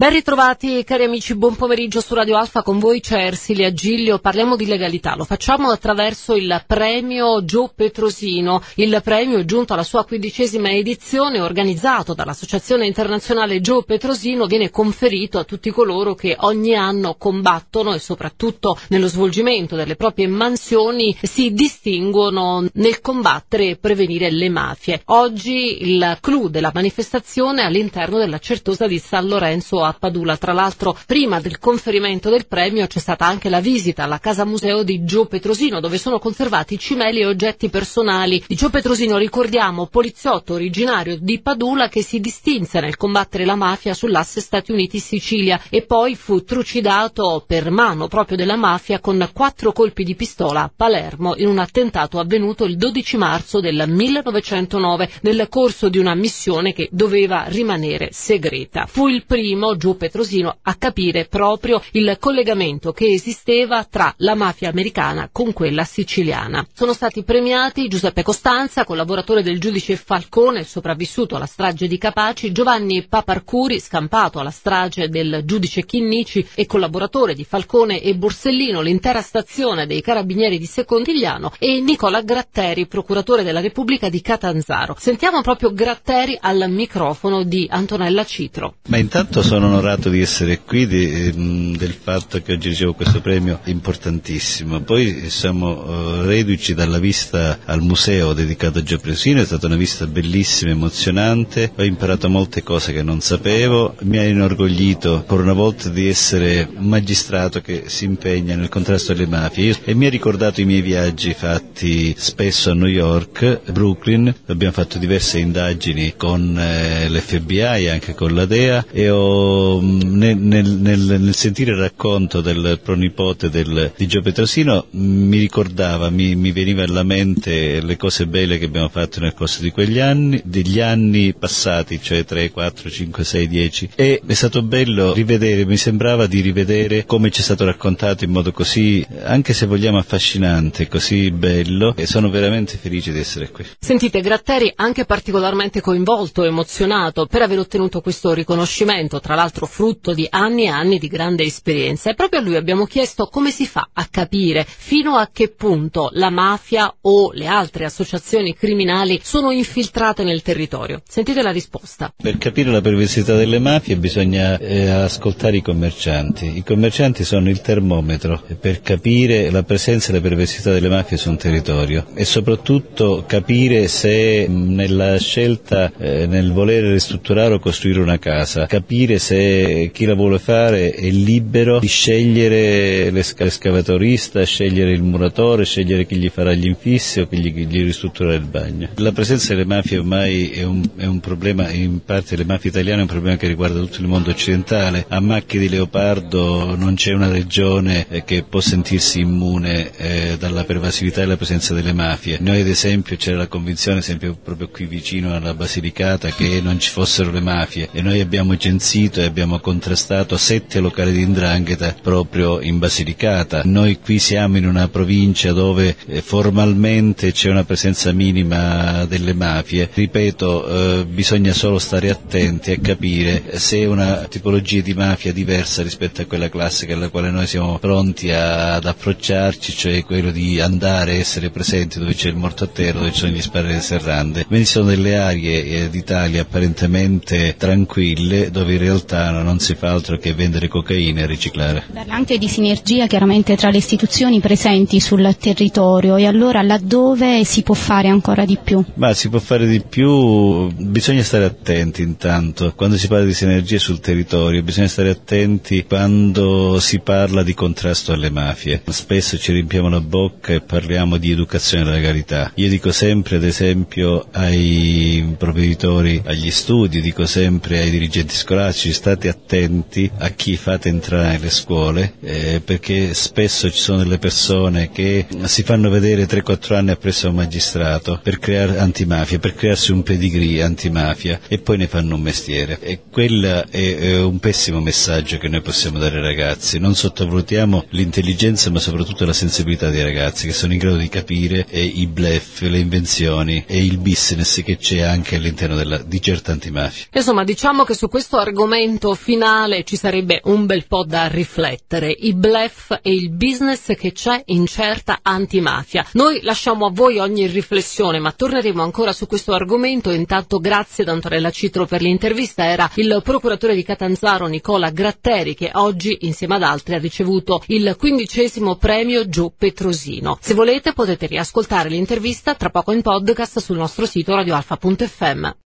Ben ritrovati cari amici, buon pomeriggio su Radio Alfa, con voi c'è Ersilia Giglio. Parliamo di legalità, lo facciamo attraverso il premio Gio Petrosino. Il premio è giunto alla sua 15ª edizione, organizzato dall'Associazione Internazionale Gio Petrosino, viene conferito a tutti coloro che ogni anno combattono e soprattutto nello svolgimento delle proprie mansioni si distinguono nel combattere e prevenire le mafie. Oggi il clou della manifestazione è all'interno della Certosa di San Lorenzo a Padula. Tra l'altro, prima del conferimento del premio c'è stata anche la visita alla casa museo di Gio Petrosino, dove sono conservati cimeli e oggetti personali di Gio Petrosino. Ricordiamo, poliziotto originario di Padula che si distinse nel combattere la mafia sull'asse Stati Uniti-Sicilia e poi fu trucidato per mano proprio della mafia con 4 colpi di pistola a Palermo in un attentato avvenuto il 12 marzo del 1909 nel corso di una missione che doveva rimanere segreta. Fu il primo, Gio Petrosino, a capire proprio il collegamento che esisteva tra la mafia americana con quella siciliana. Sono stati premiati Giuseppe Costanza, collaboratore del giudice Falcone, sopravvissuto alla strage di Capaci, Giovanni Paparcuri, scampato alla strage del giudice Chinnici e collaboratore di Falcone e Borsellino, l'intera stazione dei Carabinieri di Secondigliano, e Nicola Gratteri, procuratore della Repubblica di Catanzaro. Sentiamo proprio Gratteri al microfono di Antonella Citro. Ma intanto sono onorato di essere qui, del fatto che oggi ricevo questo premio importantissimo. Poi siamo reduci dalla visita al museo dedicato a Gio Petrosino, è stata una visita bellissima, emozionante, ho imparato molte cose che non sapevo, mi ha inorgoglito ancora una volta di essere un magistrato che si impegna nel contrasto alle mafie e mi ha ricordato i miei viaggi fatti spesso a New York, Brooklyn. Abbiamo fatto diverse indagini con l'FBI e anche con la DEA e nel sentire il racconto del pronipote di Gio Petrosino mi ricordava, mi veniva alla mente le cose belle che abbiamo fatto nel corso di degli anni passati, cioè 3, 4, 5, 6, 10, e è stato bello rivedere, mi sembrava di rivedere come ci è stato raccontato in modo così, anche se vogliamo affascinante, così bello, e sono veramente felice di essere qui. Sentite, Gratteri anche particolarmente coinvolto, emozionato per aver ottenuto questo riconoscimento, tra l'altro frutto di anni e anni di grande esperienza, e proprio a lui abbiamo chiesto come si fa a capire fino a che punto la mafia o le altre associazioni criminali sono infiltrate nel territorio. Sentite la risposta. Per capire la perversità delle mafie bisogna ascoltare i commercianti. I commercianti sono il termometro per capire la presenza e la perversità delle mafie su un territorio e soprattutto capire se nella scelta, nel volere ristrutturare o costruire una casa, capire se chi la vuole fare è libero di scegliere l'escavatorista, scegliere il muratore, scegliere chi gli farà gli infissi o chi gli ristrutturerà il bagno. La presenza delle mafie ormai è un problema, in parte le mafie italiane è un problema che riguarda tutto il mondo occidentale. A macchie di leopardo non c'è una regione che può sentirsi immune dalla pervasività e la presenza delle mafie. Noi ad esempio c'era la convinzione, sempre proprio qui vicino alla Basilicata, che non ci fossero le mafie, e noi abbiamo censito e abbiamo contrastato 7 locali di 'ndrangheta proprio in Basilicata. Noi qui siamo in una provincia dove formalmente c'è una presenza minima delle mafie. Ripeto, bisogna solo stare attenti a capire se è una tipologia di mafia diversa rispetto a quella classica alla quale noi siamo pronti ad approcciarci, cioè quello di andare a essere presenti dove c'è il morto a terra, dove ci sono gli sparri serrande. Quindi sono delle aree d'Italia apparentemente tranquille dove in realtà non si fa altro che vendere cocaina e riciclare. Parla anche di sinergia chiaramente tra le istituzioni presenti sul territorio, e allora laddove si può fare ancora di più? Ma si può fare di più, bisogna stare attenti intanto, quando si parla di sinergie sul territorio bisogna stare attenti quando si parla di contrasto alle mafie. Spesso ci riempiamo la bocca e parliamo di educazione alla legalità. Io dico sempre, ad esempio, ai provveditori, agli studi, dico sempre ai dirigenti scolastici, state attenti a chi fate entrare nelle scuole, perché spesso ci sono delle persone che si fanno vedere 3-4 anni appresso a un magistrato per creare antimafia, per crearsi un pedigree antimafia, e poi ne fanno un mestiere, e quello è un pessimo messaggio che noi possiamo dare ai ragazzi. Non sottovalutiamo l'intelligenza ma soprattutto la sensibilità dei ragazzi, che sono in grado di capire i bluff, le invenzioni e il business che c'è anche all'interno di certa antimafia. Insomma, diciamo che su questo argomento commento finale ci sarebbe un bel po' da riflettere. I bluff e il business che c'è in certa antimafia. Noi lasciamo a voi ogni riflessione, ma torneremo ancora su questo argomento. Intanto grazie ad Antonella Citro per l'intervista. Era il procuratore di Catanzaro Nicola Gratteri, che oggi insieme ad altri ha ricevuto il 15° premio Gio Petrosino. Se volete potete riascoltare l'intervista tra poco in podcast sul nostro sito radioalfa.fm.